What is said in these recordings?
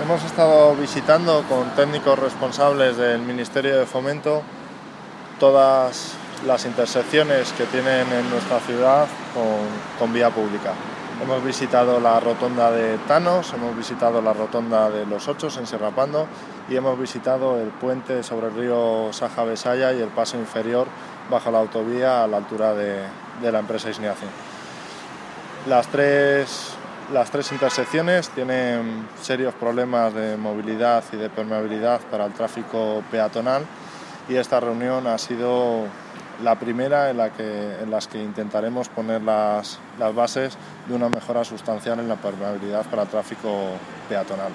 Hemos estado visitando con técnicos responsables del Ministerio de Fomento todas las intersecciones que tienen en nuestra ciudad con vía pública. Hemos visitado la rotonda de Tanos, hemos visitado la rotonda de Los Ochos en Serrapando y hemos visitado el puente sobre el río Saja-Besaya y el paso inferior bajo la autovía a la altura de la empresa Isniace. Las tres intersecciones tienen serios problemas de movilidad y de permeabilidad para el tráfico peatonal y esta reunión ha sido la primera en las que intentaremos poner las bases de una mejora sustancial en la permeabilidad para el tráfico peatonal.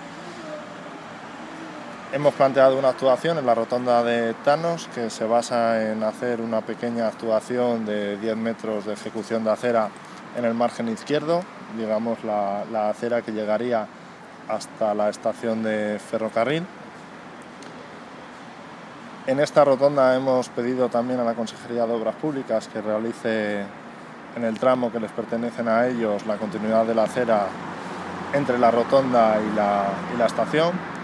Hemos planteado una actuación en la rotonda de Tanos que se basa en hacer una pequeña actuación de 10 metros de ejecución de acera en el margen izquierdo, digamos la acera que llegaría hasta la estación de ferrocarril. En esta rotonda hemos pedido también a la Consejería de Obras Públicas que realice en el tramo que les pertenecen a ellos la continuidad de la acera entre la rotonda y la estación.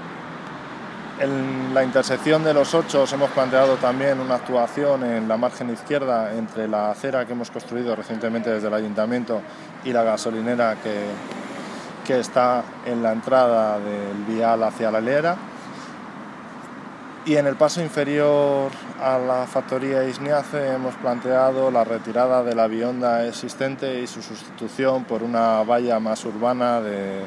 En la intersección de Los Ochos hemos planteado también una actuación en la margen izquierda entre la acera que hemos construido recientemente desde el Ayuntamiento y la gasolinera que está en la entrada del vial hacia la hilera. Y en el paso inferior a la factoría Isniace hemos planteado la retirada de la bionda existente y su sustitución por una valla más urbana de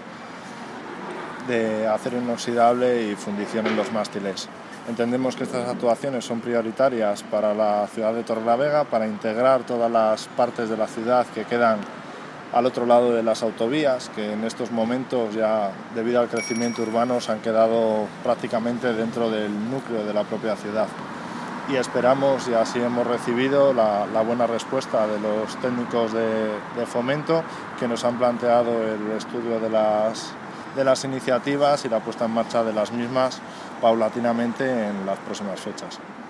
acero inoxidable y fundición en los mástiles. Entendemos que estas actuaciones son prioritarias para la ciudad de Torrelavega para integrar todas las partes de la ciudad que quedan al otro lado de las autovías, que en estos momentos ya debido al crecimiento urbano se han quedado prácticamente dentro del núcleo de la propia ciudad. Y esperamos, y así hemos recibido la buena respuesta de los técnicos de fomento que nos han planteado el estudio de las iniciativas y la puesta en marcha de las mismas paulatinamente en las próximas fechas.